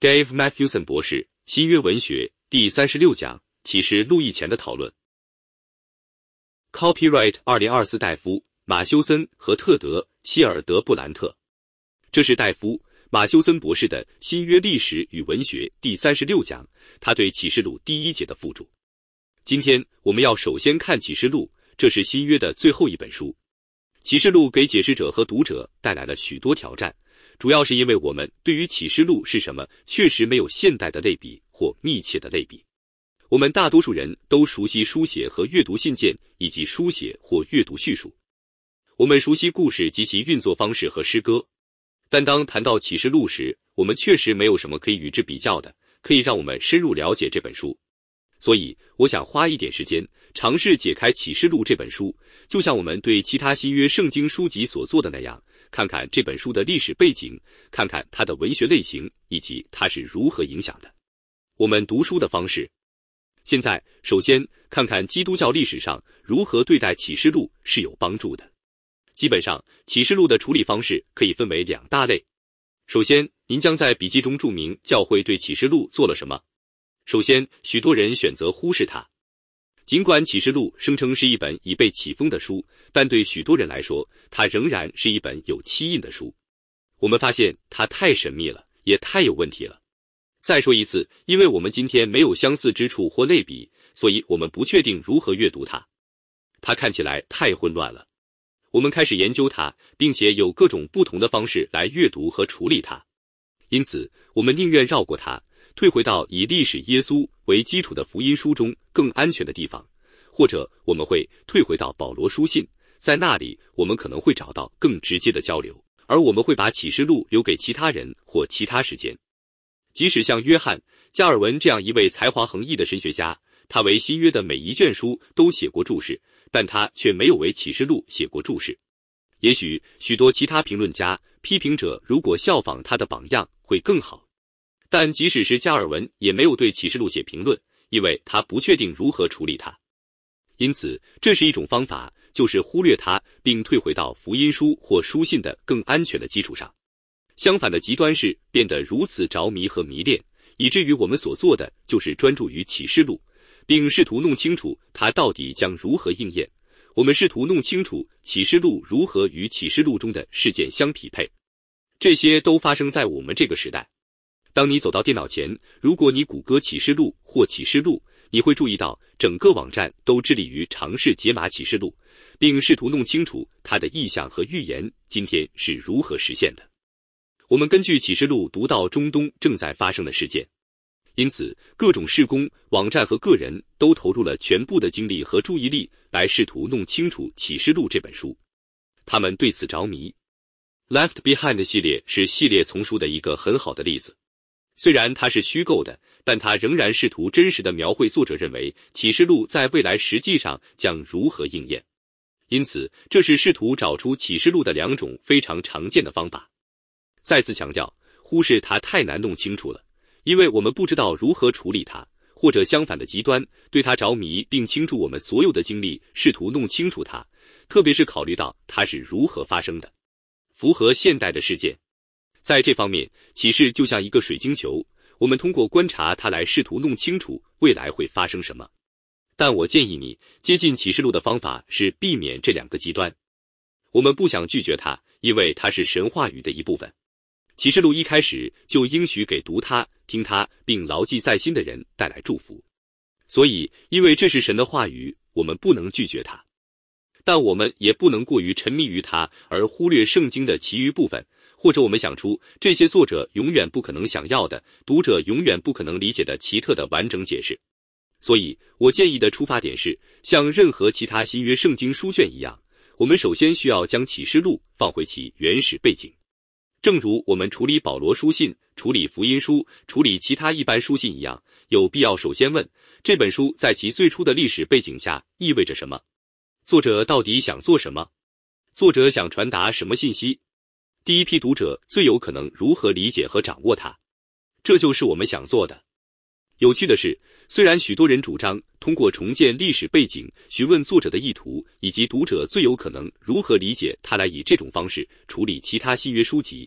Dave Matthewson 博士，新约文学，第36讲，启示录以前的讨论。Copyright 2024戴夫、马修森和特德·希尔德布兰特。这是戴夫·马修森博士的新约历史与文学第36讲，他对启示录第1节的附注。今天我们要首先看启示录，这是新约的最后一本书。启示录给解释者和读者带来了许多挑战，主要是因为我们对于启示录是什么确实没有现代的类比或密切的类比。我们大多数人都熟悉书写和阅读信件以及书写或阅读叙述，我们熟悉故事及其运作方式和诗歌，但当谈到启示录时，我们确实没有什么可以与之比较的，可以让我们深入了解这本书。所以我想花一点时间尝试解开启示录这本书，就像我们对其他新约圣经书籍所做的那样，看看这本书的历史背景，看看它的文学类型，以及它是如何影响的我们读书的方式。现在首先看看基督教历史上如何对待启示录是有帮助的。基本上启示录的处理方式可以分为2大类。首先，您将在笔记中注明教会对启示录做了什么。首先，许多人选择忽视它。尽管启示录声称是一本已被启封的书，但对许多人来说，它仍然是一本有漆印的书。我们发现它太神秘了，也太有问题了。再说一次，因为我们今天没有相似之处或类比，所以我们不确定如何阅读它。它看起来太混乱了。我们开始研究它，并且有各种不同的方式来阅读和处理它。因此，我们宁愿绕过它，退回到以历史耶稣为基础的福音书中更安全的地方，或者我们会退回到保罗书信，在那里我们可能会找到更直接的交流，而我们会把启示录留给其他人或其他时间。即使像约翰·加尔文这样一位才华横溢的神学家，他为新约的每一卷书都写过注释，但他却没有为启示录写过注释。也许许多其他评论家、批评者如果效仿他的榜样会更好，但即使是加尔文也没有对启示录写评论，因为他不确定如何处理它。因此，这是一种方法，就是忽略它并退回到福音书或书信的更安全的基础上。相反的极端是变得如此着迷和迷恋，以至于我们所做的就是专注于启示录，并试图弄清楚它到底将如何应验。我们试图弄清楚启示录如何与启示录中的事件相匹配。这些都发生在我们这个时代。当你走到电脑前，如果你谷歌启示录或启示录，你会注意到整个网站都致力于尝试解码启示录，并试图弄清楚它的意象和预言今天是如何实现的。我们根据启示录读到中东正在发生的事件，因此各种事工、网站和个人都投入了全部的精力和注意力来试图弄清楚启示录这本书。他们对此着迷。Left Behind 系列是系列丛书的一个很好的例子。虽然它是虚构的，但它仍然试图真实地描绘作者认为启示录在未来实际上将如何应验。因此，这是试图找出启示录的2种非常常见的方法。再次强调，忽视它太难弄清楚了，因为我们不知道如何处理它，或者相反的极端，对它着迷并倾注我们所有的精力，试图弄清楚它，特别是考虑到它是如何发生的，符合现代的事件。在这方面，启示就像一个水晶球，我们通过观察它来试图弄清楚未来会发生什么。但我建议你接近启示录的方法是避免这2个极端。我们不想拒绝它，因为它是神话语的一部分。启示录一开始就应许给读它、听它并牢记在心的人带来祝福。所以，因为这是神的话语，我们不能拒绝它。但我们也不能过于沉迷于它而忽略圣经的其余部分，或者我们想出这些作者永远不可能想要的、读者永远不可能理解的奇特的完整解释。所以，我建议的出发点是，像任何其他新约圣经书卷一样，我们首先需要将启示录放回其原始背景。正如我们处理保罗书信、处理福音书、处理其他一般书信一样，有必要首先问，这本书在其最初的历史背景下意味着什么？作者到底想做什么？作者想传达什么信息？第一批读者最有可能如何理解和掌握它？这就是我们想做的。有趣的是，虽然许多人主张通过重建历史背景，询问作者的意图以及读者最有可能如何理解他来以这种方式处理其他新约书籍，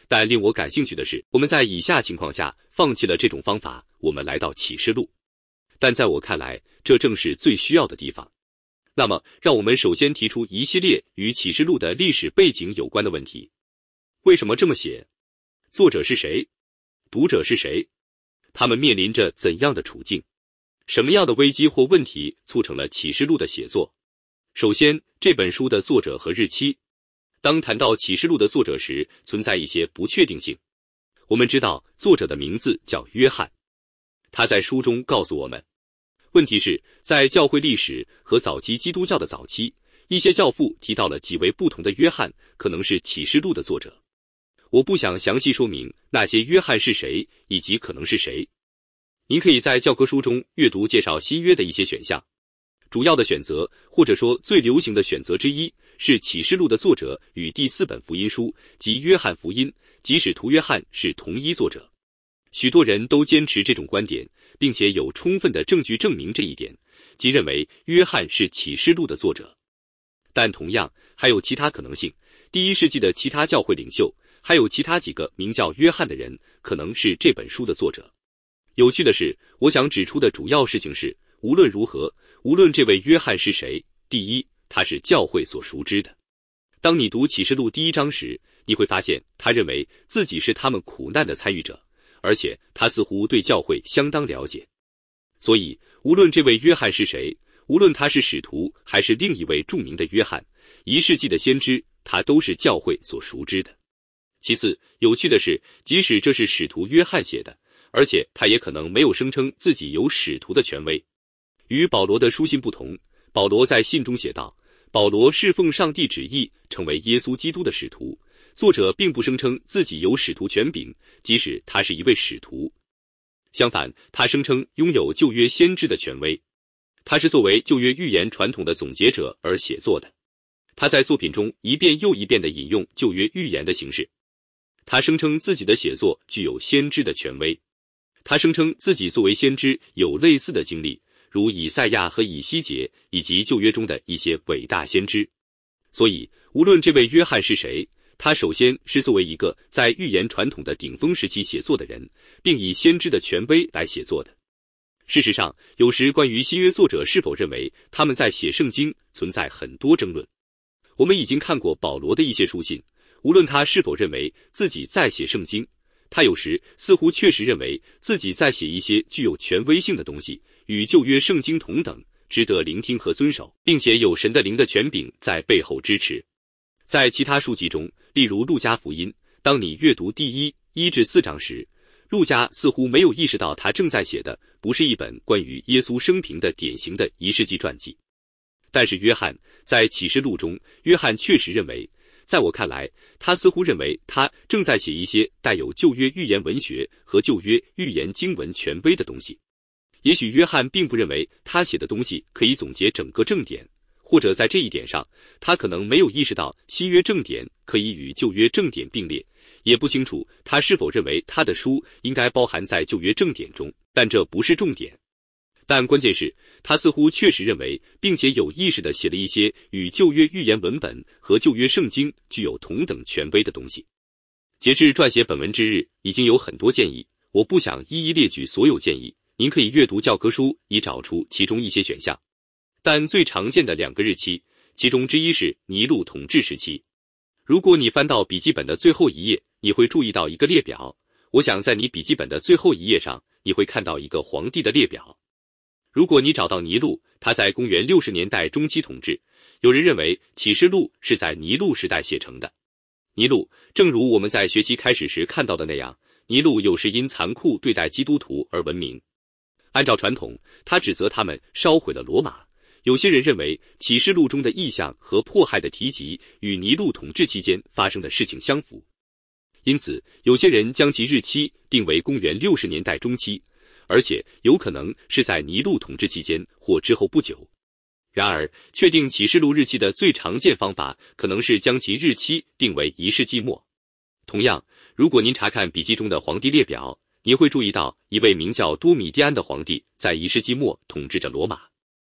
但令我感兴趣的是，我们在以下情况下放弃了这种方法，我们来到启示录。但在我看来，这正是最需要的地方。那么，让我们首先提出一系列与启示录的历史背景有关的问题。为什么这么写？作者是谁？读者是谁？他们面临着怎样的处境？什么样的危机或问题促成了启示录的写作？首先，这本书的作者和日期。当谈到启示录的作者时，存在一些不确定性。我们知道作者的名字叫约翰，他在书中告诉我们。问题是，在教会历史和早期基督教的早期，一些教父提到了几位不同的约翰，可能是启示录的作者。我不想详细说明那些约翰是谁，以及可能是谁。您可以在教科书中阅读介绍新约的一些选项。主要的选择，或者说最流行的选择之一，是启示录的作者与第4本福音书即约翰福音及使徒约翰是同一作者。许多人都坚持这种观点，并且有充分的证据证明这一点，即认为约翰是启示录的作者。但同样还有其他可能性，第1世纪的其他教会领袖，还有其他几个名叫约翰的人，可能是这本书的作者。有趣的是，我想指出的主要事情是，无论如何，无论这位约翰是谁，第一，他是教会所熟知的。当你读启示录第1章时，你会发现他认为自己是他们苦难的参与者，而且他似乎对教会相当了解。所以，无论这位约翰是谁，无论他是使徒还是另一位著名的约翰，1世纪的先知，他都是教会所熟知的。其次，有趣的是，即使这是使徒约翰写的，而且他也可能没有声称自己有使徒的权威。与保罗的书信不同，保罗在信中写道，保罗是奉上帝旨意成为耶稣基督的使徒，作者并不声称自己有使徒权柄，即使他是一位使徒。相反，他声称拥有旧约先知的权威。他是作为旧约预言传统的总结者而写作的。他在作品中一遍又一遍地引用旧约预言的形式。他声称自己的写作具有先知的权威。他声称自己作为先知有类似的经历，如以赛亚和以西结以及旧约中的一些伟大先知。所以，无论这位约翰是谁，他首先是作为一个在预言传统的顶峰时期写作的人，并以先知的权威来写作的。事实上，有时关于新约作者是否认为他们在写圣经存在很多争论。我们已经看过保罗的一些书信，无论他是否认为自己在写圣经，他有时似乎确实认为自己在写一些具有权威性的东西，与旧约圣经同等，值得聆听和遵守，并且有神的灵的权柄在背后支持。在其他书籍中，例如路加福音，当你阅读第1至4章时，路加似乎没有意识到他正在写的不是一本关于耶稣生平的典型的1世纪传记。但是约翰在启示录中，约翰确实认为，在我看来，他似乎认为他正在写一些带有旧约预言文学和旧约预言经文权威的东西。也许约翰并不认为他写的东西可以总结整个正典，或者在这一点上，他可能没有意识到新约正典可以与旧约正典并列，也不清楚他是否认为他的书应该包含在旧约正典中，但这不是重点。但关键是，他似乎确实认为，并且有意识地写了一些与旧约预言文本和旧约圣经具有同等权威的东西。截至撰写本文之日，已经有很多建议，我不想一一列举所有建议，您可以阅读教科书以找出其中一些选项。但最常见的2个日期，其中之一是尼禄统治时期。如果你翻到笔记本的最后一页，你会注意到一个列表。我想在你笔记本的最后一页上，你会看到一个皇帝的列表。如果你找到尼禄，他在公元60年代中期统治，有人认为启示录是在尼禄时代写成的。尼禄，正如我们在学期开始时看到的那样，尼禄有时因残酷对待基督徒而闻名。按照传统，他指责他们烧毁了罗马。有些人认为启示录中的意象和迫害的提及与尼禄统治期间发生的事情相符，因此有些人将其日期定为公元60年代中期，而且有可能是在尼禄统治期间或之后不久。然而，确定启示录日期的最常见方法可能是将其日期定为1世纪末。同样，如果您查看笔记中的皇帝列表，你会注意到一位名叫多米蒂安的皇帝在1世纪末统治着罗马。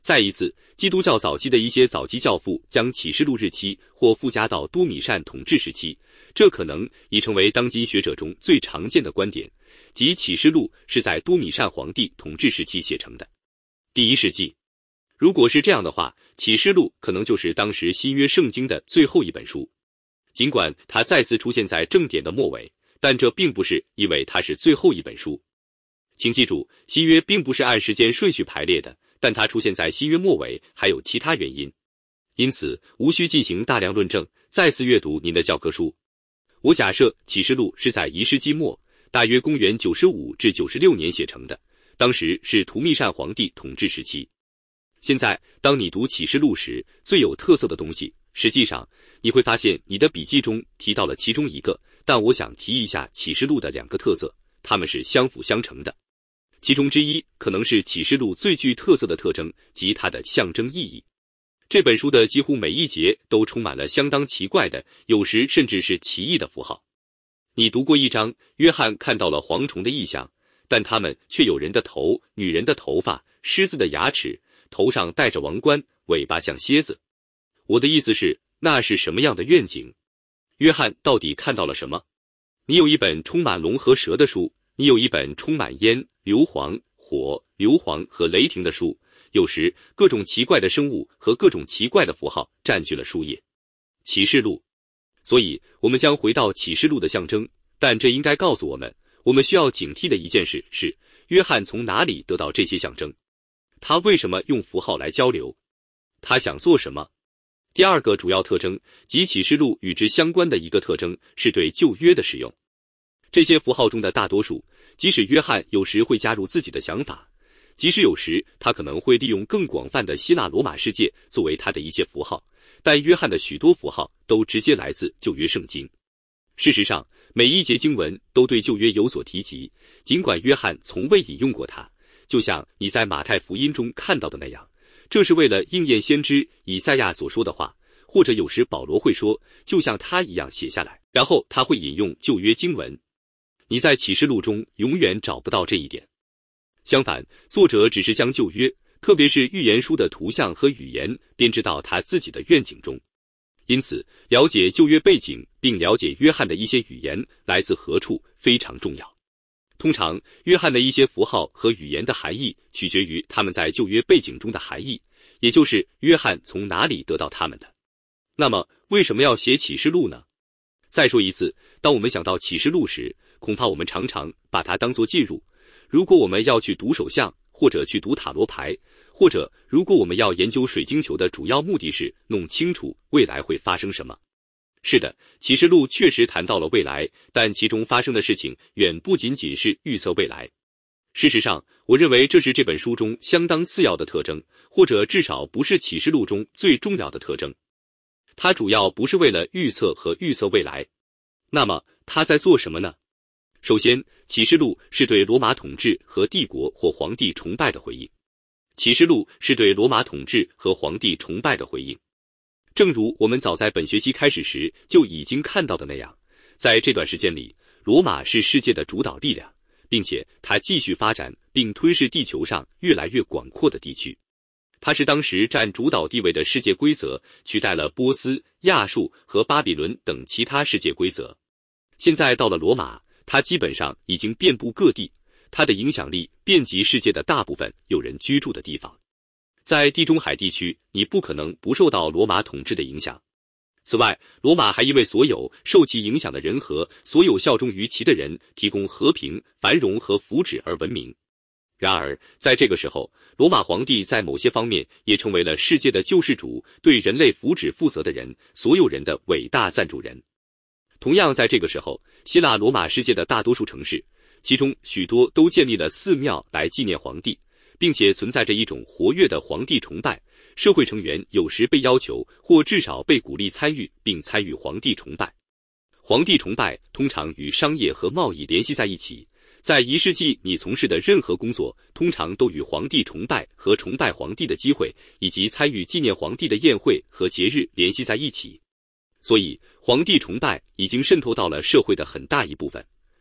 再一次，基督教早期的一些早期教父将启示录日期或附加到多米善统治时期，这可能已成为当今学者中最常见的观点，即启示录是在多米善皇帝统治时期写成的。第1世纪，如果是这样的话，启示录可能就是当时新约圣经的最后一本书。尽管它再次出现在正典的末尾，但这并不是因为它是最后一本书。请记住，新约并不是按时间顺序排列的，但它出现在新约末尾还有其他原因。因此，无需进行大量论证，再次阅读您的教科书。我假设启示录是在1世纪末，大约公元95至96年写成的，当时是图密善皇帝统治时期。现在，当你读启示录时，最有特色的东西，实际上你会发现你的笔记中提到了其中一个，但我想提一下启示录的2个特色，它们是相辅相成的。其中之一可能是启示录最具特色的特征，即它的象征意义。这本书的几乎每一节都充满了相当奇怪的，有时甚至是奇异的符号。你读过一章，约翰看到了蝗虫的异象，但它们却有人的头、女人的头发、狮子的牙齿，头上戴着王冠，尾巴像蝎子。我的意思是，那是什么样的愿景？约翰到底看到了什么？你有一本充满龙和蛇的书，你有一本充满烟、硫磺、火、硫磺和雷霆的书，有时各种奇怪的生物和各种奇怪的符号占据了书页。启示录。所以我们将回到启示录的象征，但这应该告诉我们，我们需要警惕的一件事是，约翰从哪里得到这些象征？他为什么用符号来交流？他想做什么？第2个主要特征，即启示录与之相关的一个特征，是对旧约的使用。这些符号中的大多数，即使约翰有时会加入自己的想法，即使有时他可能会利用更广泛的希腊罗马世界作为他的一些符号，但约翰的许多符号都直接来自旧约圣经。事实上，每一节经文都对旧约有所提及，尽管约翰从未引用过它，就像你在马太福音中看到的那样，这是为了应验先知以赛亚所说的话，或者有时保罗会说，就像他一样写下来，然后他会引用旧约经文。你在启示录中永远找不到这一点。相反，作者只是将旧约，特别是预言书的图像和语言编织到他自己的愿景中。因此，了解旧约背景并了解约翰的一些语言来自何处非常重要。通常，约翰的一些符号和语言的含义取决于他们在旧约背景中的含义，也就是约翰从哪里得到他们的。那么，为什么要写启示录呢？再说一次，当我们想到启示录时，恐怕我们常常把它当作进入。如果我们要去读手相，或者去读塔罗牌，或者如果我们要研究水晶球的主要目的是弄清楚未来会发生什么。是的，启示录确实谈到了未来，但其中发生的事情远不仅仅是预测未来。事实上，我认为这是这本书中相当次要的特征，或者至少不是启示录中最重要的特征。它主要不是为了预测和预测未来。那么，它在做什么呢？首先，启示录是对罗马统治和帝国或皇帝崇拜的回应。启示录是对罗马统治和皇帝崇拜的回应。正如我们早在本学期开始时就已经看到的那样，在这段时间里，罗马是世界的主导力量，并且它继续发展并吞噬地球上越来越广阔的地区。它是当时占主导地位的世界规则，取代了波斯、亚述和巴比伦等其他世界规则。现在到了罗马，它基本上已经遍布各地，它的影响力遍及世界的大部分有人居住的地方。在地中海地区，你不可能不受到罗马统治的影响。此外，罗马还因为所有受其影响的人和所有效忠于其的人提供和平、繁荣和福祉而闻名。然而，在这个时候，罗马皇帝在某些方面也成为了世界的救世主，对人类福祉负责的人，所有人的伟大赞助人。同样在这个时候，希腊罗马世界的大多数城市，其中许多都建立了寺庙来纪念皇帝，并且存在着一种活跃的皇帝崇拜。社会成员有时被要求或至少被鼓励参与并参与皇帝崇拜。皇帝崇拜通常与商业和贸易联系在一起。在1世纪，你从事的任何工作通常都与皇帝崇拜和崇拜皇帝的机会，以及参与纪念皇帝的宴会和节日联系在一起。所以，皇帝崇拜已经渗透到了社会的很大一部分。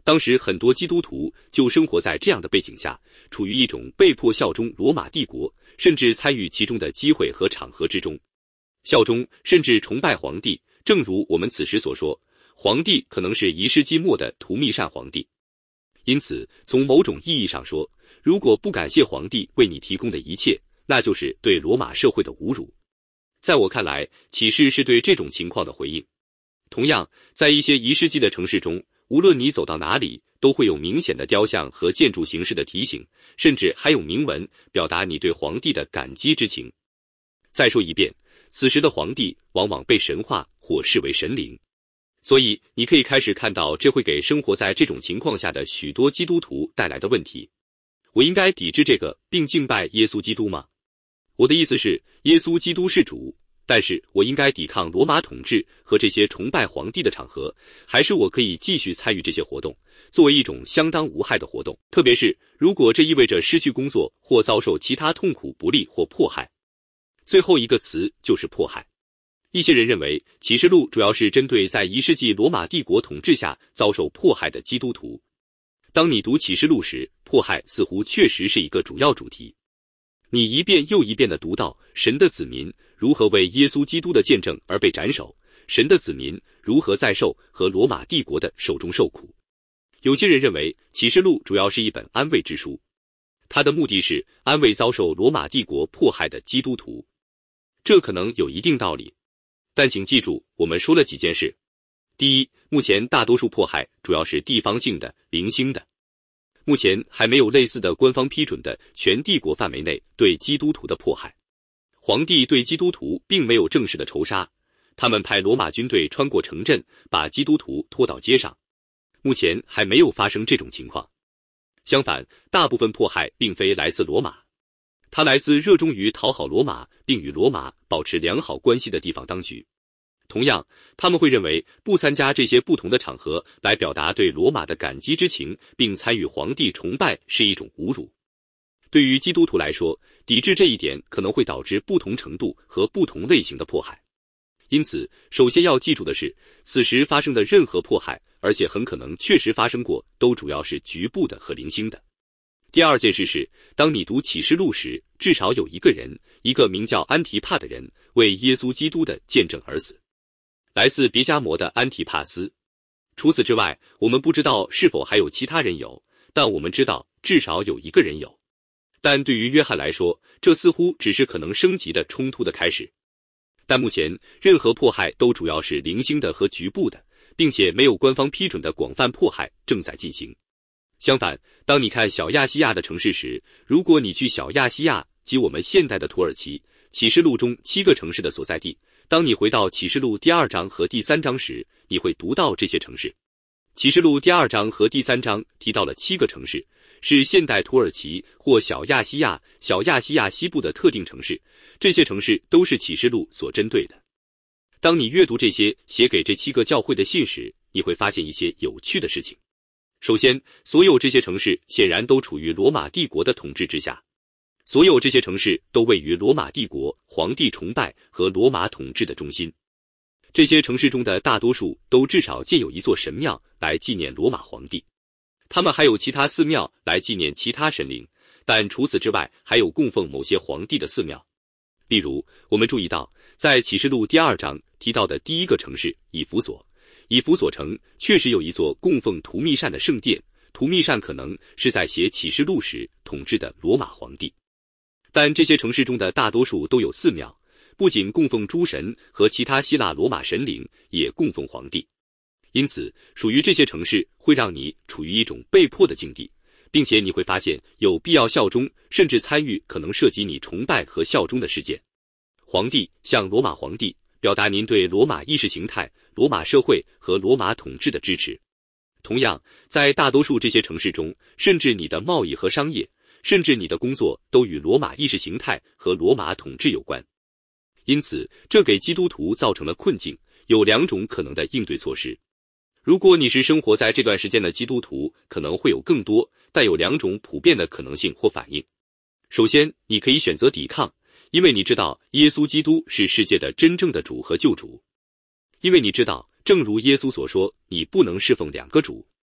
当时很多基督徒就生活在这样的背景下，处于一种被迫效忠罗马帝国，甚至参与其中的机会和场合之中。效忠甚至崇拜皇帝，正如我们此时所说，皇帝可能是1世纪末的图密善皇帝。因此，从某种意义上说，如果不感谢皇帝为你提供的一切，那就是对罗马社会的侮辱。在我看来，启示是对这种情况的回应。同样，在一些1世纪的城市中，无论你走到哪里，都会有明显的雕像和建筑形式的提醒，甚至还有铭文，表达你对皇帝的感激之情。再说一遍，此时的皇帝往往被神化或视为神灵。所以你可以开始看到这会给生活在这种情况下的许多基督徒带来的问题。我应该抵制这个并敬拜耶稣基督吗？我的意思是，耶稣基督是主，但是我应该抵抗罗马统治和这些崇拜皇帝的场合，还是我可以继续参与这些活动，作为一种相当无害的活动，特别是如果这意味着失去工作或遭受其他痛苦、不利或迫害。最后一个词就是迫害。一些人认为启示录主要是针对在1世纪罗马帝国统治下遭受迫害的基督徒。当你读启示录时，迫害似乎确实是一个主要主题。你一遍又一遍地读到神的子民如何为耶稣基督的见证而被斩首，神的子民如何在受和罗马帝国的手中受苦。有些人认为启示录主要是一本安慰之书，它的目的是安慰遭受罗马帝国迫害的基督徒。这可能有一定道理，但请记住，我们说了几件事。第一，目前大多数迫害主要是地方性的、零星的。目前还没有类似的官方批准的全帝国范围内对基督徒的迫害。皇帝对基督徒并没有正式的仇杀，他们派罗马军队穿过城镇，把基督徒拖到街上。目前还没有发生这种情况。相反，大部分迫害并非来自罗马，它来自热衷于讨好罗马并与罗马保持良好关系的地方当局。同样，他们会认为不参加这些不同的场合来表达对罗马的感激之情，并参与皇帝崇拜是一种侮辱。对于基督徒来说，抵制这一点可能会导致不同程度和不同类型的迫害。因此，首先要记住的是，此时发生的任何迫害，而且很可能确实发生过，都主要是局部的和零星的。第二件事是，当你读启示录时，至少有一个人，一个名叫安提帕的人，为耶稣基督的见证而死。来自别迦摩的安提帕斯。除此之外，我们不知道是否还有其他人有，但我们知道至少有一个人有。但对于约翰来说，这似乎只是可能升级的冲突的开始。但目前，任何迫害都主要是零星的和局部的，并且没有官方批准的广泛迫害正在进行。相反，当你看小亚细亚的城市时，如果你去小亚细亚及我们现代的土耳其，启示录中7个城市的所在地，当你回到启示录第2章和第3章时，你会读到这些城市。启示录第2章和第3章提到了7个城市，是现代土耳其或小亚细亚西部的特定城市，这些城市都是启示录所针对的。当你阅读这些写给这7个教会的信时，你会发现一些有趣的事情。首先，所有这些城市显然都处于罗马帝国的统治之下。所有这些城市都位于罗马帝国、皇帝崇拜和罗马统治的中心。这些城市中的大多数都至少建有一座神庙来纪念罗马皇帝，他们还有其他寺庙来纪念其他神灵，但除此之外还有供奉某些皇帝的寺庙。例如，我们注意到在启示录第2章提到的第一个城市以弗所，以弗所城确实有一座供奉图密善的圣殿，图密善可能是在写启示录时统治的罗马皇帝。但这些城市中的大多数都有寺庙，不仅供奉诸神和其他希腊罗马神灵，也供奉皇帝。因此，属于这些城市会让你处于一种被迫的境地，并且你会发现有必要效忠，甚至参与可能涉及你崇拜和效忠的事件。皇帝向罗马皇帝表达您对罗马意识形态、罗马社会和罗马统治的支持。同样，在大多数这些城市中，甚至你的贸易和商业，甚至你的工作都与罗马意识形态和罗马统治有关。因此，这给基督徒造成了困境，有2种可能的应对措施。如果你是生活在这段时间的基督徒，可能会有更多，但有2种普遍的可能性或反应。首先，你可以选择抵抗，因为你知道耶稣基督是世界的真正的主和救主。因为你知道，正如耶稣所说，你不能侍奉2个主。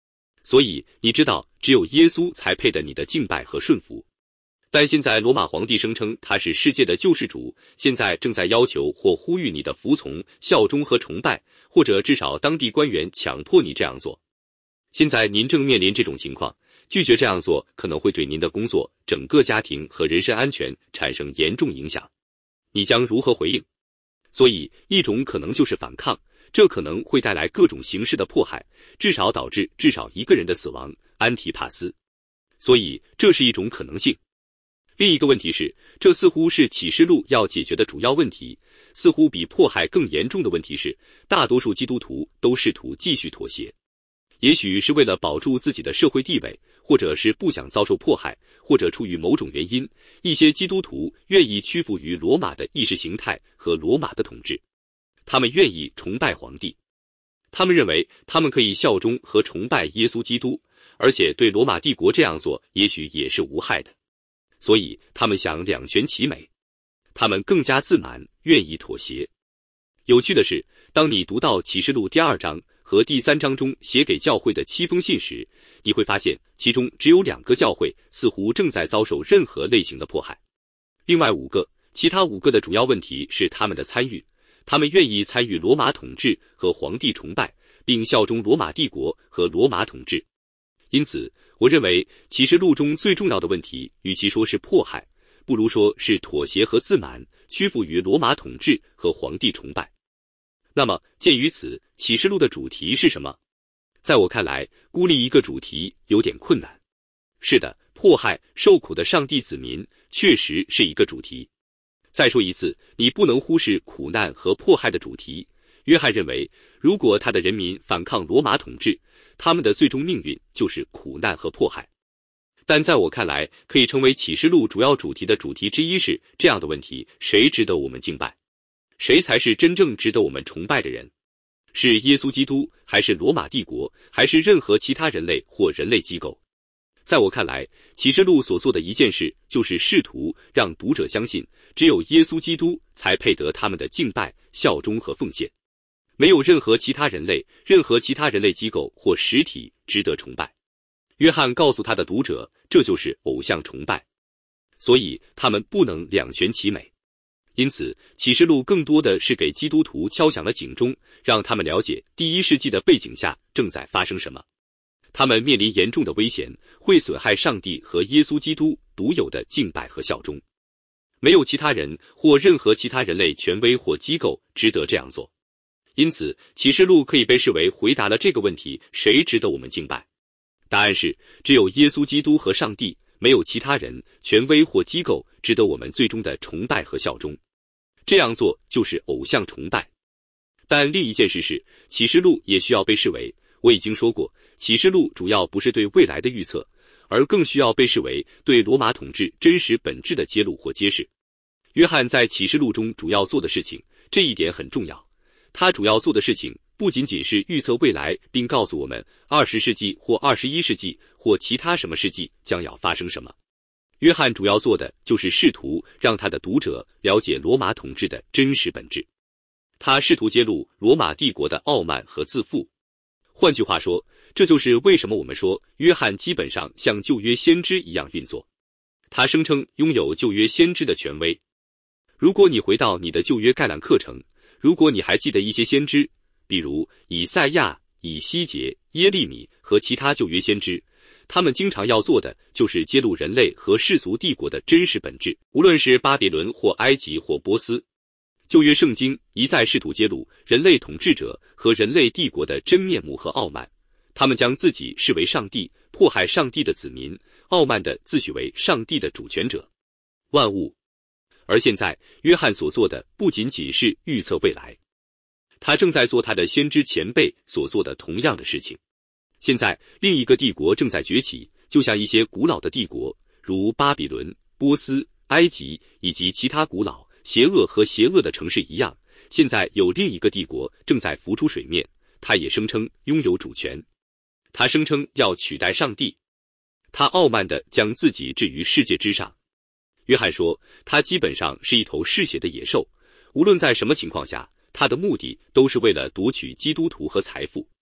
所以你知道，只有耶稣才配得你的敬拜和顺服。但现在罗马皇帝声称他是世界的救世主，现在正在要求或呼吁你的服从、效忠和崇拜，或者至少当地官员强迫你这样做。现在您正面临这种情况，拒绝这样做可能会对您的工作、整个家庭和人身安全产生严重影响。你将如何回应？所以，一种可能就是反抗，这可能会带来各种形式的迫害，至少导致至少一个人的死亡。安提帕斯。所以，这是一种可能性。另一个问题是，这似乎是启示录要解决的主要问题。似乎比迫害更严重的问题是，大多数基督徒都试图继续妥协。也许是为了保住自己的社会地位，或者是不想遭受迫害，或者出于某种原因，一些基督徒愿意屈服于罗马的意识形态和罗马的统治。他们愿意崇拜皇帝，他们认为他们可以效忠和崇拜耶稣基督，而且对罗马帝国这样做也许也是无害的。所以他们想两全其美，他们更加自满，愿意妥协。有趣的是，当你读到启示录第2章和第3章中写给教会的7封信时，你会发现其中只有2个教会似乎正在遭受任何类型的迫害。另外其他5个的主要问题是他们的参与，他们愿意参与罗马统治和皇帝崇拜，并效忠罗马帝国和罗马统治。因此，我认为启示录中最重要的问题，与其说是迫害，不如说是妥协和自满，屈服于罗马统治和皇帝崇拜。那么，鉴于此，启示录的主题是什么？在我看来，孤立一个主题有点困难。是的，迫害、受苦的上帝子民确实是一个主题。再说一次，你不能忽视苦难和迫害的主题。约翰认为，如果他的人民反抗罗马统治，他们的最终命运就是苦难和迫害。但在我看来，可以成为启示录主要主题的主题之一是这样的问题：谁值得我们敬拜？谁才是真正值得我们崇拜的人？是耶稣基督，还是罗马帝国，还是任何其他人类或人类机构？在我看来，启示录所做的一件事，就是试图让读者相信，只有耶稣基督才配得他们的敬拜、效忠和奉献。没有任何其他人类、任何其他人类机构或实体值得崇拜。约翰告诉他的读者，这就是偶像崇拜，所以他们不能两全其美。因此，启示录更多的是给基督徒敲响了警钟，让他们了解第1世纪的背景下正在发生什么。他们面临严重的危险，会损害上帝和耶稣基督独有的敬拜和效忠。没有其他人或任何其他人类权威或机构值得这样做。因此，启示录可以被视为回答了这个问题：谁值得我们敬拜？答案是，只有耶稣基督和上帝，没有其他人、权威或机构值得我们最终的崇拜和效忠。这样做就是偶像崇拜。但另一件事是，启示录也需要被视为，我已经说过，启示录主要不是对未来的预测，而更需要被视为对罗马统治真实本质的揭露或揭示。约翰在启示录中主要做的事情，这一点很重要。他主要做的事情不仅仅是预测未来，并告诉我们20世纪或21世纪或其他什么世纪将要发生什么。约翰主要做的就是试图让他的读者了解罗马统治的真实本质。他试图揭露罗马帝国的傲慢和自负。换句话说，这就是为什么我们说约翰基本上像旧约先知一样运作。他声称拥有旧约先知的权威。如果你回到你的旧约概览课程，如果你还记得一些先知，比如以赛亚、以西结、耶利米和其他旧约先知，他们经常要做的就是揭露人类和世俗帝国的真实本质，无论是巴比伦或埃及或波斯。旧约圣经一再试图揭露人类统治者和人类帝国的真面目和傲慢，他们将自己视为上帝，迫害上帝的子民，傲慢地自诩为上帝的主权者。万物。而现在，约翰所做的不仅仅是预测未来，他正在做他的先知前辈所做的同样的事情。现在，另一个帝国正在崛起，就像一些古老的帝国，如巴比伦、波斯、埃及以及其他古老、邪恶和邪恶的城市一样。现在有另一个帝国正在浮出水面，他也声称拥有主权。他声称要取代上帝，他傲慢地将自己置于世界之上。约翰说，他基本上是一头嗜血的野兽，无论在什么情况下，他的目的都是为了夺取基督徒和财富。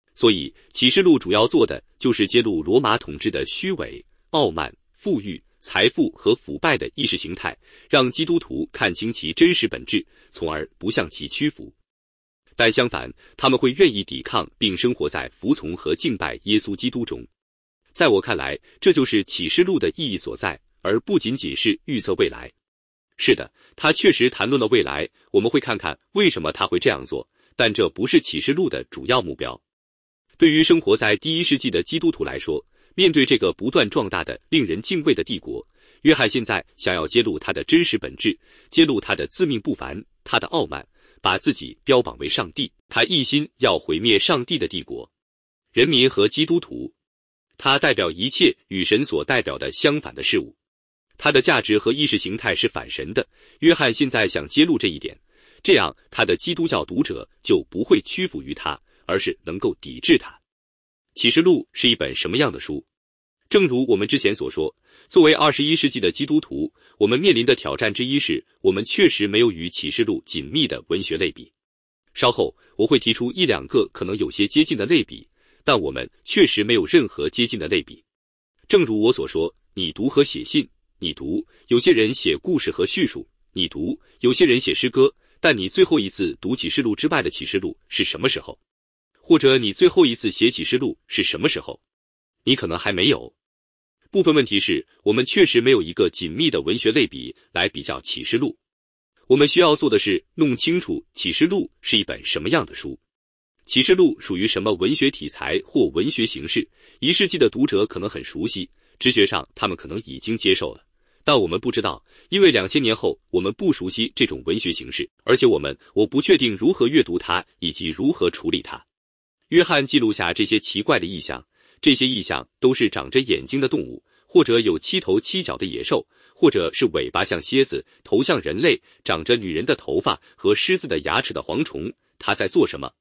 所以启示录主要做的就是揭露罗马统治的虚伪、傲慢、富裕、财富和腐败的意识形态，让基督徒看清其真实本质，从而不向其屈服。但相反，他们会愿意抵抗并生活在服从和敬拜耶稣基督中。在我看来，这就是启示录的意义所在，而不仅仅是预测未来。是的，他确实谈论了未来，我们会看看为什么他会这样做，但这不是启示录的主要目标。对于生活在第1世纪的基督徒来说，面对这个不断壮大的、令人敬畏的帝国，约翰现在想要揭露他的真实本质，揭露他的自命不凡，他的傲慢，把自己标榜为上帝，他一心要毁灭上帝的帝国、人民和基督徒。他代表一切与神所代表的相反的事物，他的价值和意识形态是反神的。约翰现在想揭露这一点，这样他的基督教读者就不会屈服于他，而是能够抵制他。启示录是一本什么样的书？正如我们之前所说，作为21世纪的基督徒，我们面临的挑战之一是，我们确实没有与启示录紧密的文学类比。稍后我会提出1、2个可能有些接近的类比，但我们确实没有任何接近的类比。正如我所说，你读和写信，你读，有些人写故事和叙述，你读，有些人写诗歌，但你最后一次读启示录之外的启示录是什么时候？或者你最后一次写启示录是什么时候？你可能还没有。部分问题是，我们确实没有一个紧密的文学类比来比较启示录。我们需要做的是弄清楚启示录是一本什么样的书。启示录属于什么文学题材或文学形式？1世纪的读者可能很熟悉，直觉上他们可能已经接受了，但我们不知道，因为2000年后我们不熟悉这种文学形式，而且我不确定如何阅读它以及如何处理它。约翰记录下这些奇怪的意象，这些意象都是长着眼睛的动物，或者有7头7脚的野兽，或者是尾巴像蝎子，头像人类，长着女人的头发和狮子的牙齿的蝗虫。他在做什么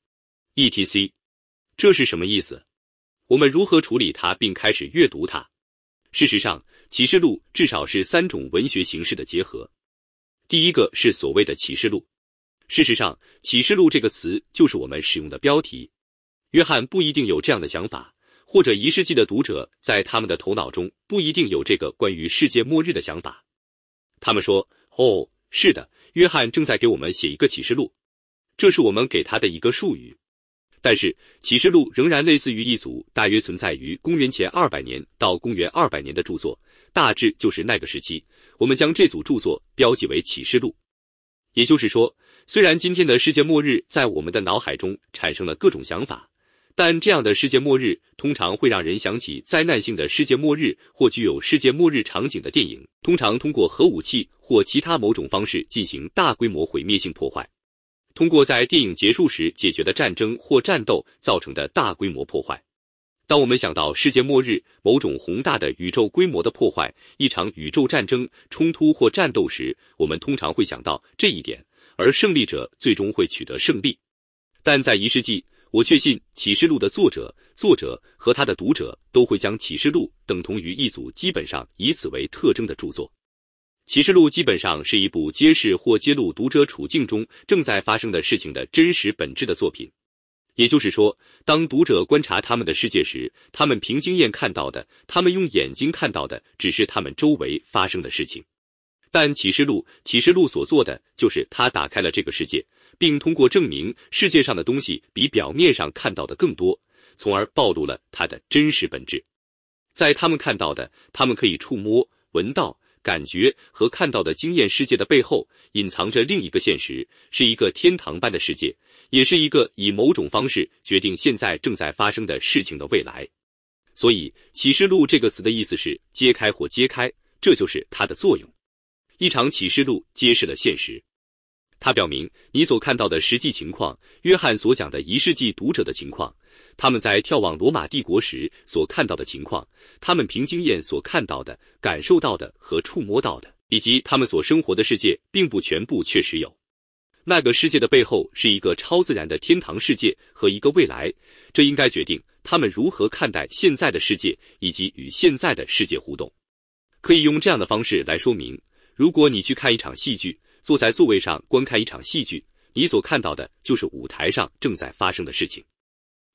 ？etc. 这是什么意思？我们如何处理它并开始阅读它？事实上，启示录至少是3种文学形式的结合。第一个是所谓的启示录。事实上，启示录这个词就是我们使用的标题。约翰不一定有这样的想法，或者1世纪的读者在他们的头脑中不一定有这个关于世界末日的想法。他们说，哦，是的，约翰正在给我们写一个启示录，这是我们给他的一个术语。但是启示录仍然类似于一组大约存在于公元前200年到公元200年的著作，大致就是那个时期。我们将这组著作标记为启示录。也就是说，虽然今天的世界末日在我们的脑海中产生了各种想法，但这样的世界末日通常会让人想起灾难性的世界末日或具有世界末日场景的电影，通常通过核武器或其他某种方式进行大规模毁灭性破坏，通过在电影结束时解决的战争或战斗造成的大规模破坏。当我们想到世界末日、某种宏大的宇宙规模的破坏、一场宇宙战争、冲突或战斗时，我们通常会想到这一点，而胜利者最终会取得胜利。但在1世纪，我确信启示录的作者和他的读者都会将启示录等同于一组基本上以此为特征的著作。启示录基本上是一部揭示或揭露读者处境中正在发生的事情的真实本质的作品。也就是说，当读者观察他们的世界时，他们凭经验看到的，他们用眼睛看到的只是他们周围发生的事情。但启示录所做的就是他打开了这个世界，并通过证明世界上的东西比表面上看到的更多，从而暴露了它的真实本质。在他们看到的，他们可以触摸、闻到、感觉和看到的经验世界的背后，隐藏着另一个现实，是一个天堂般的世界，也是一个以某种方式决定现在正在发生的事情的未来。所以，启示录这个词的意思是揭开或揭开，这就是它的作用。一场启示录揭示了现实，它表明你所看到的实际情况，约翰所讲的1世纪读者的情况，他们在眺望罗马帝国时所看到的情况，他们凭经验所看到的、感受到的和触摸到的，以及他们所生活的世界并不全部确实有。那个世界的背后是一个超自然的天堂世界和一个未来，这应该决定他们如何看待现在的世界以及与现在的世界互动。可以用这样的方式来说明，如果你去看一场戏剧，坐在座位上观看一场戏剧，你所看到的就是舞台上正在发生的事情。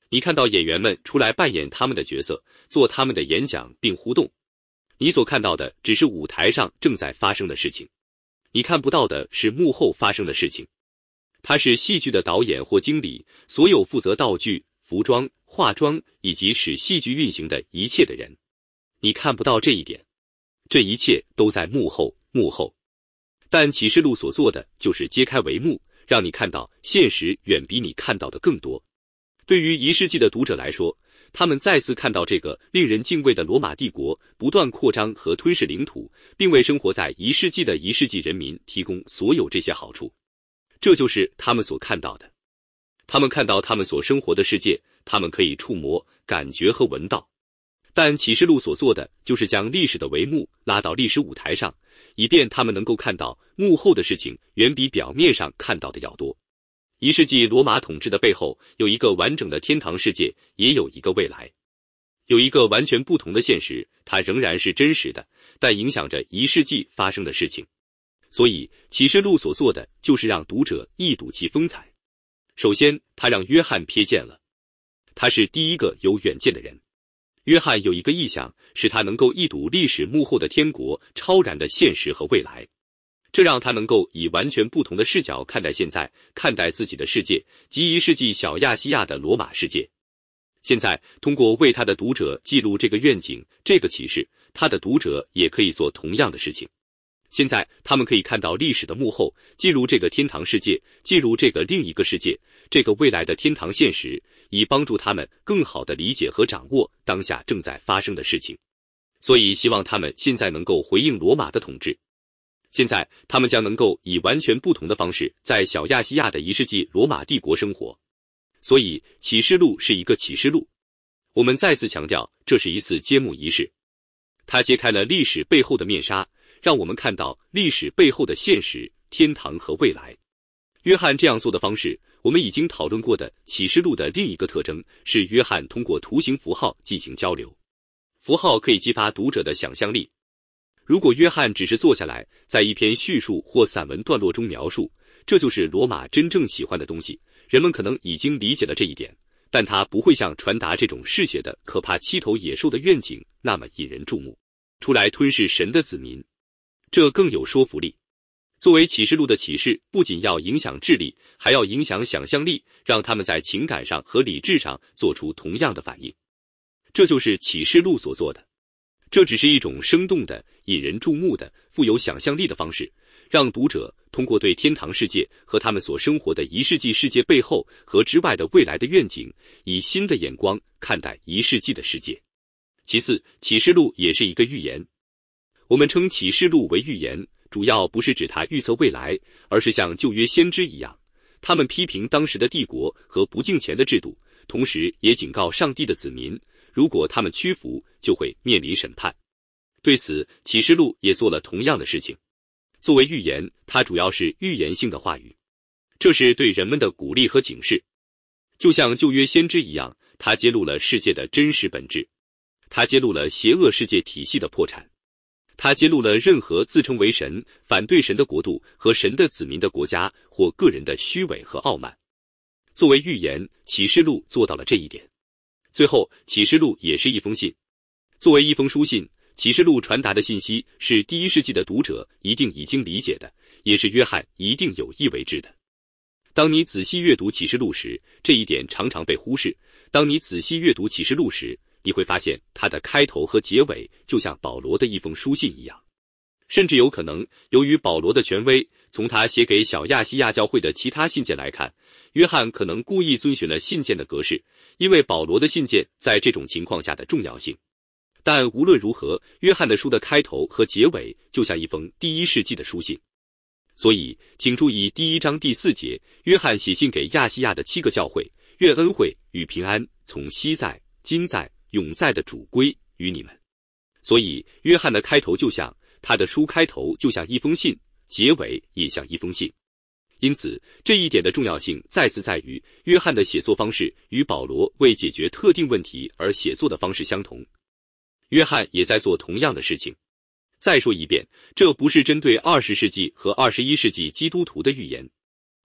你看到演员们出来扮演他们的角色，做他们的演讲并互动。你所看到的只是舞台上正在发生的事情，你看不到的是幕后发生的事情。他是戏剧的导演或经理，所有负责道具、服装、化妆以及使戏剧运行的一切的人。你看不到这一点，这一切都在幕后。但启示录所做的就是揭开帷幕，让你看到现实远比你看到的更多。对于1世纪的读者来说，他们再次看到这个令人敬畏的罗马帝国不断扩张和吞噬领土，并为生活在1世纪的1世纪人民提供所有这些好处。这就是他们所看到的。他们看到他们所生活的世界，他们可以触摸、感觉和闻到。但启示录所做的就是将历史的帷幕拉到历史舞台上，以便他们能够看到幕后的事情远比表面上看到的要多。1世纪罗马统治的背后有一个完整的天堂世界，也有一个未来，有一个完全不同的现实，它仍然是真实的，但影响着1世纪发生的事情。所以启示录所做的就是让读者一睹其风采。首先，他让约翰瞥见了，他是第一个有远见的人。约翰有一个意向，使他能够一睹历史幕后的天国超然的现实和未来，这让他能够以完全不同的视角看待现在，看待自己的世界及1世纪小亚细亚的罗马世界。现在通过为他的读者记录这个愿景、这个启示，他的读者也可以做同样的事情。现在他们可以看到历史的幕后，记录这个天堂世界，记录这个另一个世界，这个未来的天堂现实，以帮助他们更好地理解和掌握当下正在发生的事情。所以希望他们现在能够回应罗马的统治。现在他们将能够以完全不同的方式在小亚细亚的1世纪罗马帝国生活。所以启示录是一个启示录。我们再次强调，这是一次揭幕仪式，它揭开了历史背后的面纱，让我们看到历史背后的现实、天堂和未来。约翰这样做的方式，我们已经讨论过的启示录的另一个特征是约翰通过图形符号进行交流。符号可以激发读者的想象力。如果约翰只是坐下来，在一篇叙述或散文段落中描述，这就是罗马真正喜欢的东西，人们可能已经理解了这一点，但他不会像传达这种嗜血的可怕7头野兽的愿景那么引人注目，出来吞噬神的子民。这更有说服力。作为启示录的启示，不仅要影响智力，还要影响想象力，让他们在情感上和理智上做出同样的反应。这就是启示录所做的。这只是一种生动的、引人注目的、富有想象力的方式，让读者通过对天堂世界和他们所生活的1世纪世界背后和之外的未来的愿景，以新的眼光看待1世纪的世界。其次，启示录也是一个预言。我们称启示录为预言，主要不是指它预测未来，而是像旧约先知一样，他们批评当时的帝国和不敬虔的制度，同时也警告上帝的子民，如果他们屈服，就会面临审判。对此，启示录也做了同样的事情。作为预言，它主要是预言性的话语，这是对人们的鼓励和警示。就像旧约先知一样，它揭露了世界的真实本质，它揭露了邪恶世界体系的破产，它揭露了任何自称为神、反对神的国度和神的子民的国家或个人的虚伪和傲慢。作为预言，启示录做到了这一点。最后，启示录也是一封信。作为一封书信，启示录传达的信息是第1世纪的读者一定已经理解的，也是约翰一定有意为之的。当你仔细阅读启示录时，这一点常常被忽视。当你仔细阅读启示录时，你会发现它的开头和结尾就像保罗的一封书信一样。甚至有可能，由于保罗的权威，从他写给小亚细亚教会的其他信件来看，约翰可能故意遵循了信件的格式，因为保罗的信件在这种情况下的重要性。但无论如何，约翰的书的开头和结尾就像一封第1世纪的书信。所以，请注意第1章第4节，约翰写信给亚细亚的7个教会，愿恩惠与平安从昔在、今在、永在的主归于你们。所以，约翰的开头就像他的书开头就像一封信，结尾也像一封信。因此，这一点的重要性再次在于，约翰的写作方式与保罗为解决特定问题而写作的方式相同。约翰也在做同样的事情。再说一遍，这不是针对20世纪和21世纪基督徒的预言，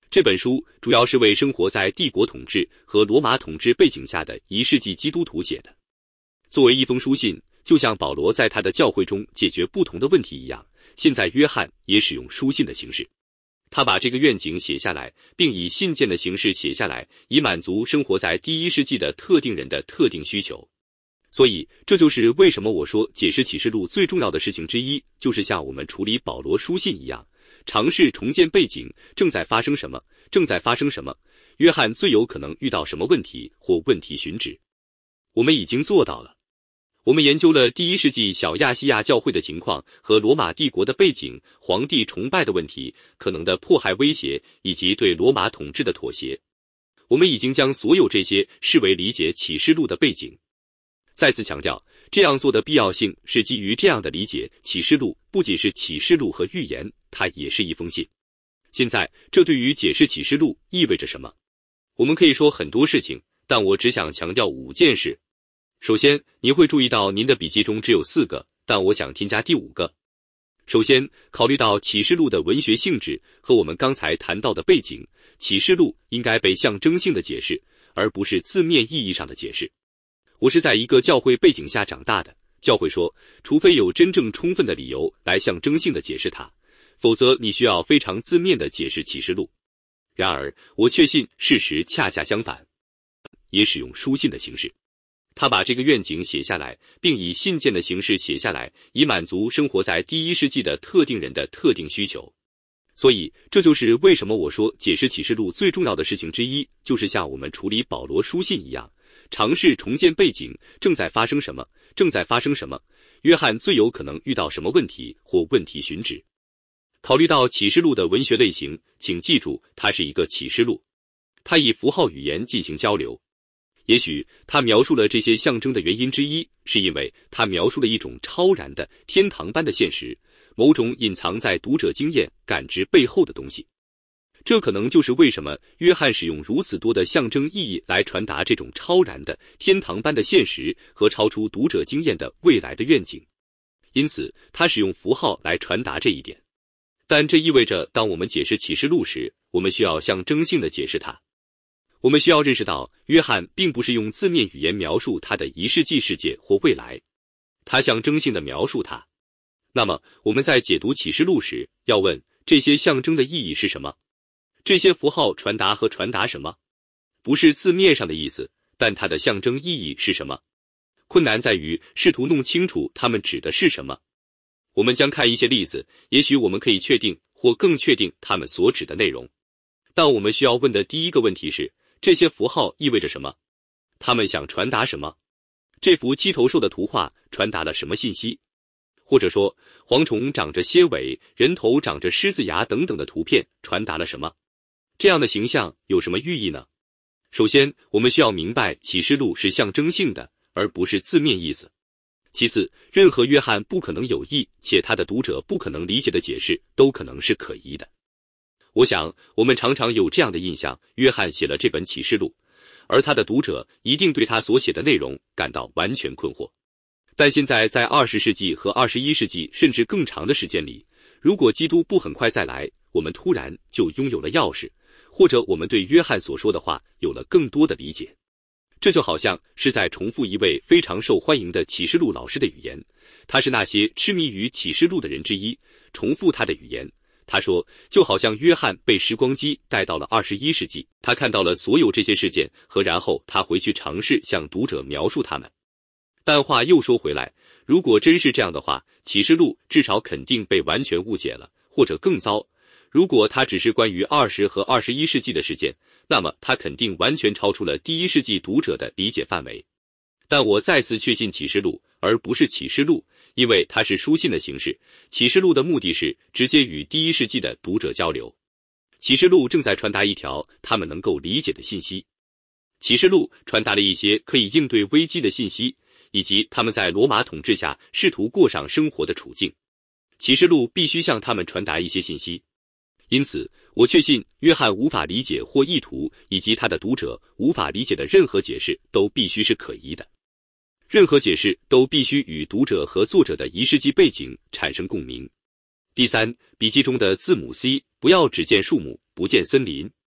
这本书主要是为生活在帝国统治和罗马统治背景下的1世纪基督徒写的。作为一封书信，就像保罗在他的教会中解决不同的问题一样，现在约翰也使用书信的形式。他把这个愿景写下来，并以信件的形式写下来，以满足生活在第1世纪的特定人的特定需求。所以，这就是为什么我说解释启示录最重要的事情之一，就是像我们处理保罗书信一样，尝试重建背景，正在发生什么，约翰最有可能遇到什么问题或问题寻址。我们已经做到了。我们研究了第1世纪小亚细亚教会的情况和罗马帝国的背景、皇帝崇拜的问题、可能的迫害威胁以及对罗马统治的妥协。我们已经将所有这些视为理解启示录的背景。再次强调，这样做的必要性是基于这样的理解：启示录不仅是启示录和预言，它也是一封信。现在，这对于解释启示录意味着什么？我们可以说很多事情，但我只想强调5件事。首先，您会注意到您的笔记中只有4个，但我想添加第5个。首先，考虑到启示录的文学性质和我们刚才谈到的背景，启示录应该被象征性的解释，而不是字面意义上的解释。我是在一个教会背景下长大的，教会说，除非有真正充分的理由来象征性的解释它，否则你需要非常字面的解释启示录。然而，我确信事实恰恰相反，也使用书信的形式。他把这个愿景写下来，并以信件的形式写下来，以满足生活在第1世纪的特定人的特定需求。所以，这就是为什么我说解释启示录最重要的事情之一，就是像我们处理保罗书信一样，尝试重建背景，正在发生什么，约翰最有可能遇到什么问题或问题寻址。考虑到启示录的文学类型，请记住，它是一个启示录，它以符号语言进行交流。也许他描述了这些象征的原因之一，是因为他描述了一种超然的天堂般的现实，某种隐藏在读者经验感知背后的东西。这可能就是为什么约翰使用如此多的象征意义来传达这种超然的天堂般的现实和超出读者经验的未来的愿景。因此，他使用符号来传达这一点。但这意味着，当我们解释启示录时，我们需要象征性的解释它。我们需要认识到，约翰并不是用字面语言描述他的1世纪世界或未来，他象征性的描述它。那么，我们在解读启示录时，要问这些象征的意义是什么？这些符号传达什么？不是字面上的意思，但它的象征意义是什么？困难在于试图弄清楚它们指的是什么。我们将看一些例子，也许我们可以确定或更确定它们所指的内容。但我们需要问的第一个问题是，这些符号意味着什么？他们想传达什么？这幅七头兽的图画传达了什么信息？或者说，蝗虫长着蝎尾，人头长着狮子牙等等的图片传达了什么？这样的形象有什么寓意呢？首先，我们需要明白启示录是象征性的，而不是字面意思。其次，任何约翰不可能有意且他的读者不可能理解的解释都可能是可疑的。我想，我们常常有这样的印象，约翰写了这本启示录，而他的读者一定对他所写的内容感到完全困惑。但现在在20世纪和21世纪甚至更长的时间里，如果基督不很快再来，我们突然就拥有了钥匙，或者我们对约翰所说的话有了更多的理解。这就好像是在重复一位非常受欢迎的启示录老师的语言，他是那些痴迷于启示录的人之一，重复他的语言。他说，就好像约翰被时光机带到了21世纪，他看到了所有这些事件然后他回去尝试向读者描述他们。但话又说回来，如果真是这样的话，启示录至少肯定被完全误解了，或者更糟，如果它只是关于20和21世纪的事件，那么它肯定完全超出了第1世纪读者的理解范围。但我再次确信启示录，而不是启示录，因为它是书信的形式。启示录的目的是直接与第1世纪的读者交流。启示录正在传达一条他们能够理解的信息。启示录传达了一些可以应对危机的信息，以及他们在罗马统治下试图过上生活的处境。启示录必须向他们传达一些信息。因此，我确信约翰无法理解或意图，以及他的读者无法理解的任何解释都必须是可疑的。任何解释都必须与读者和作者的1世纪背景产生共鸣。第三，笔记中的字母 C 不要只见树木，不见森林。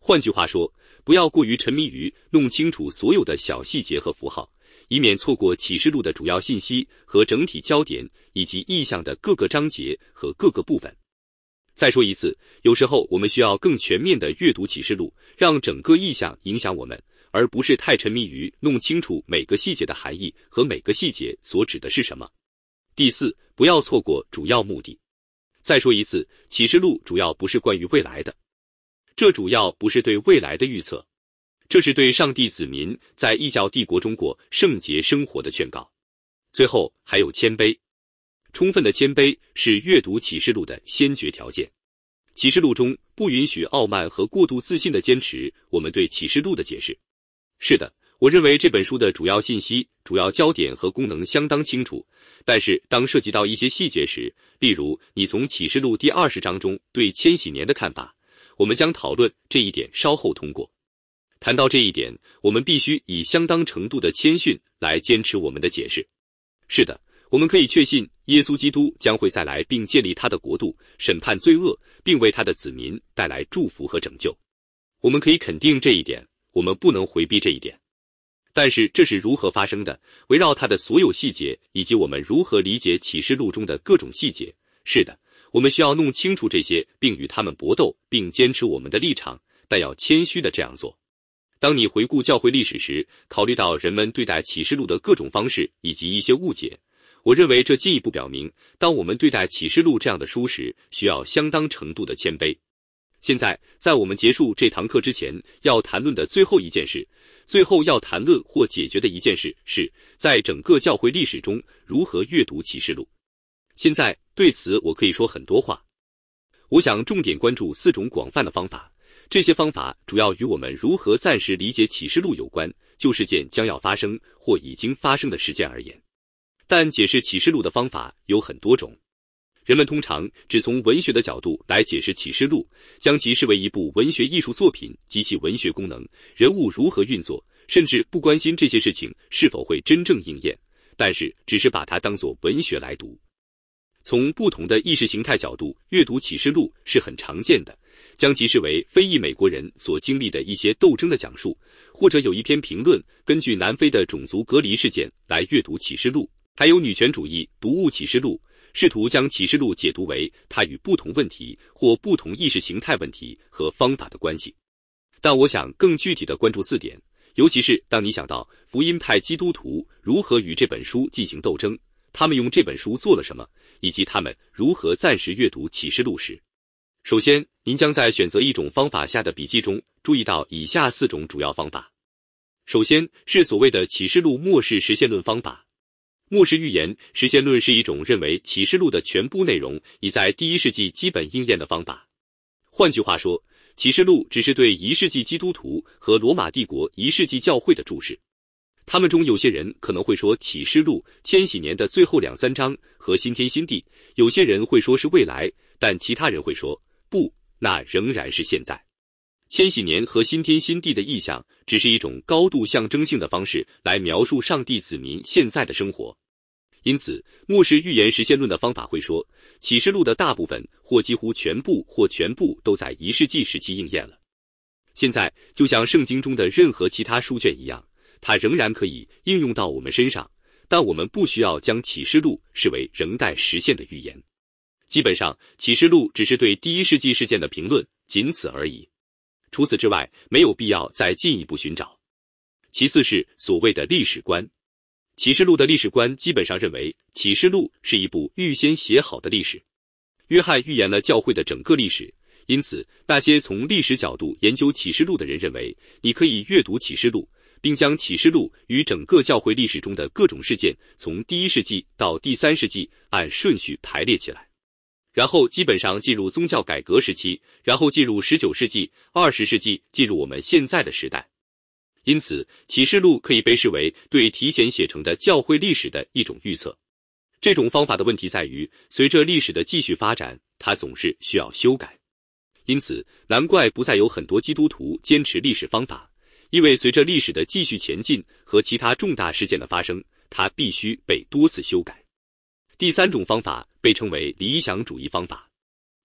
换句话说，不要过于沉迷于弄清楚所有的小细节和符号，以免错过启示录的主要信息和整体焦点，以及意象的各个章节和各个部分。再说一次，有时候我们需要更全面地阅读启示录，让整个意象影响我们，而不是太沉迷于弄清楚每个细节的含义和每个细节所指的是什么。第四，不要错过主要目的。再说一次，启示录主要不是关于未来的，这主要不是对未来的预测，这是对上帝子民在异教帝国中过圣洁生活的劝告。最后还有谦卑，充分的谦卑是阅读启示录的先决条件。启示录中不允许傲慢和过度自信地坚持我们对启示录的解释。是的，我认为这本书的主要信息、主要焦点和功能相当清楚，但是当涉及到一些细节时，例如你从启示录第20章中对千禧年的看法，我们将讨论这一点稍后通过。谈到这一点，我们必须以相当程度的谦逊来坚持我们的解释。是的，我们可以确信耶稣基督将会再来并建立他的国度，审判罪恶，并为他的子民带来祝福和拯救。我们可以肯定这一点，我们不能回避这一点。但是这是如何发生的，围绕它的所有细节，以及我们如何理解启示录中的各种细节。是的，我们需要弄清楚这些，并与他们搏斗，并坚持我们的立场，但要谦虚地这样做。当你回顾教会历史时，考虑到人们对待启示录的各种方式以及一些误解，我认为这进一步表明，当我们对待启示录这样的书时，需要相当程度的谦卑。现在，在我们结束这堂课之前，要谈论的最后要谈论或解决的一件事是，在整个教会历史中如何阅读启示录。现在对此我可以说很多话。我想重点关注4种广泛的方法，这些方法主要与我们如何暂时理解启示录有关，就事件将要发生或已经发生的事件而言。但解释启示录的方法有很多种。人们通常只从文学的角度来解释启示录，将其视为一部文学艺术作品及其文学功能、人物如何运作，甚至不关心这些事情是否会真正应验，但是只是把它当作文学来读。从不同的意识形态角度阅读启示录是很常见的，将其视为非裔美国人所经历的一些斗争的讲述，或者有一篇评论根据南非的种族隔离事件来阅读启示录，还有女权主义读物启示录，试图将启示录解读为它与不同问题或不同意识形态问题和方法的关系。但我想更具体地关注4点，尤其是当你想到福音派基督徒如何与这本书进行斗争，他们用这本书做了什么，以及他们如何暂时阅读启示录时。首先，您将在选择一种方法下的笔记中注意到以下4种主要方法。首先是所谓的启示录末世实现论方法。末世预言实现论是一种认为启示录的全部内容已在第1世纪基本应验的方法。换句话说，启示录只是对1世纪基督徒和罗马帝国1世纪教会的注释。他们中有些人可能会说启示录千禧年的最后2、3章和新天新地，有些人会说是未来，但其他人会说不，那仍然是现在。千禧年和新天新地的意象只是一种高度象征性的方式来描述上帝子民现在的生活。因此，末世预言实现论的方法会说，启示录的大部分或几乎全部都在1世纪时期应验了。现在，就像圣经中的任何其他书卷一样，它仍然可以应用到我们身上，但我们不需要将启示录视为仍待实现的预言。基本上，启示录只是对第1世纪事件的评论，仅此而已。除此之外，没有必要再进一步寻找。其次是所谓的历史观。启示录的历史观基本上认为，启示录是一部预先写好的历史。约翰预言了教会的整个历史，因此那些从历史角度研究启示录的人认为，你可以阅读启示录，并将启示录与整个教会历史中的各种事件从第1世纪到第3世纪按顺序排列起来，然后基本上进入宗教改革时期，然后进入19世纪、20世纪，进入我们现在的时代。因此，启示录可以被视为对提前写成的教会历史的一种预测。这种方法的问题在于，随着历史的继续发展，它总是需要修改。因此，难怪不再有很多基督徒坚持历史方法，因为随着历史的继续前进和其他重大事件的发生，它必须被多次修改。第3种方法被称为理想主义方法。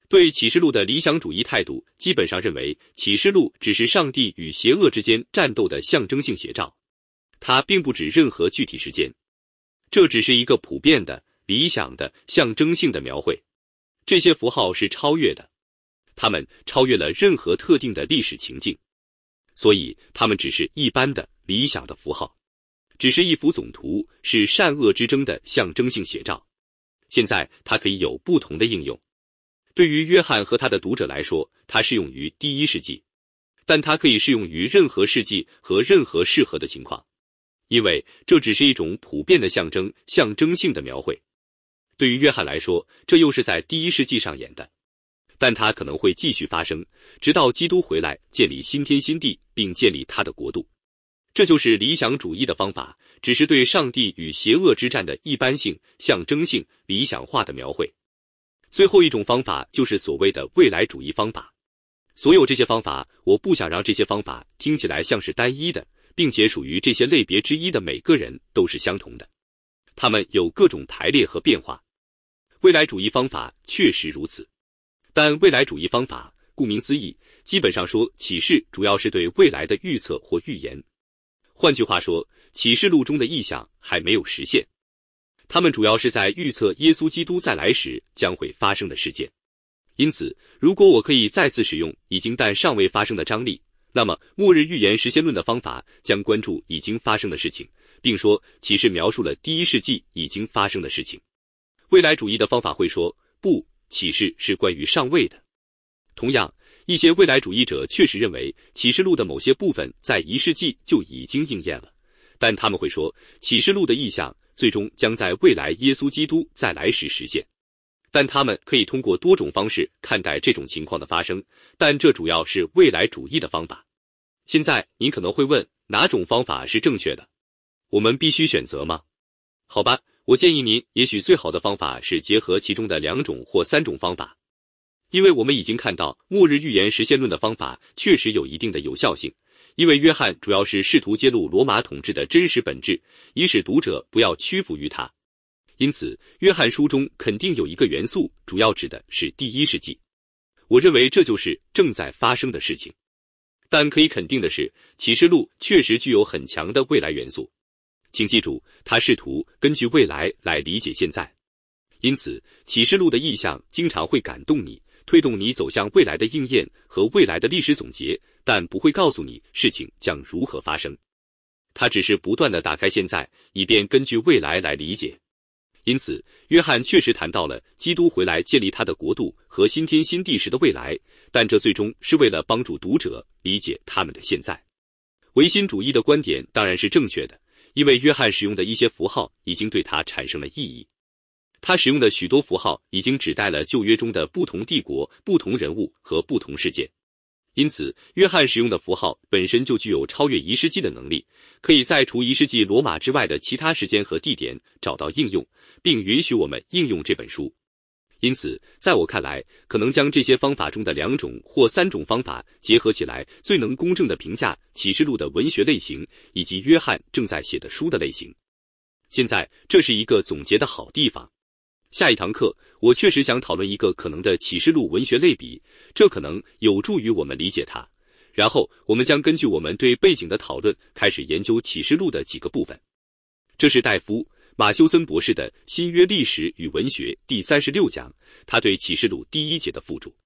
对启示录的理想主义态度基本上认为，启示录只是上帝与邪恶之间战斗的象征性写照，它并不指任何具体事件，这只是一个普遍的、理想的、象征性的描绘。这些符号是超越的，它们超越了任何特定的历史情境，所以它们只是一般的、理想的符号，只是一幅总图，是善恶之争的象征性写照。现在它可以有不同的应用。对于约翰和他的读者来说，它适用于第一世纪，但它可以适用于任何世纪和任何适合的情况，因为这只是一种普遍的象征性的描绘。对于约翰来说，这又是在第一世纪上演的，但它可能会继续发生，直到基督回来建立新天新地，并建立他的国度。这就是理想主义的方法，只是对上帝与邪恶之战的一般性、象征性、理想化的描绘。最后一种方法就是所谓的未来主义方法。所有这些方法，我不想让这些方法听起来像是单一的，并且属于这些类别之一的每个人都是相同的。它们有各种排列和变化。未来主义方法确实如此，但未来主义方法顾名思义，基本上说启示主要是对未来的预测或预言。换句话说，启示录中的意象还没有实现，他们主要是在预测耶稣基督再来时将会发生的事件。因此，如果我可以再次使用已经但尚未发生的张力，那么末日预言实现论的方法将关注已经发生的事情，并说启示描述了第一世纪已经发生的事情。未来主义的方法会说，不，启示是关于尚未的。同样，一些未来主义者确实认为启示录的某些部分在1世纪就已经应验了，但他们会说启示录的意象最终将在未来耶稣基督再来时实现。但他们可以通过多种方式看待这种情况的发生，但这主要是未来主义的方法。现在您可能会问，哪种方法是正确的？我们必须选择吗？好吧，我建议您，也许最好的方法是结合其中的2种或3种方法。因为我们已经看到末日预言实现论的方法确实有一定的有效性，因为约翰主要是试图揭露罗马统治的真实本质，以使读者不要屈服于它。因此，约翰书中肯定有一个元素，主要指的是第1世纪。我认为这就是正在发生的事情。但可以肯定的是，启示录确实具有很强的未来元素。请记住，他试图根据未来来理解现在。因此，启示录的意象经常会感动你，推动你走向未来的应验和未来的历史总结，但不会告诉你事情将如何发生。它只是不断地打开现在，以便根据未来来理解。因此，约翰确实谈到了基督回来建立他的国度和新天新地时的未来，但这最终是为了帮助读者理解他们的现在。唯心主义的观点当然是正确的，因为约翰使用的一些符号已经对他产生了意义。他使用的许多符号已经指代了旧约中的不同帝国、不同人物和不同事件。因此，约翰使用的符号本身就具有超越1世纪的能力，可以在除1世纪罗马之外的其他时间和地点找到应用，并允许我们应用这本书。因此，在我看来，可能将这些方法中的2种或3种方法结合起来，最能公正地评价启示录的文学类型以及约翰正在写的书的类型。现在，这是一个总结的好地方。下一堂课，我确实想讨论一个可能的启示录文学类比，这可能有助于我们理解它。然后，我们将根据我们对背景的讨论，开始研究启示录的几个部分。这是戴夫·马修森博士的《新约历史与文学》第36讲，他对启示录第1节的附注。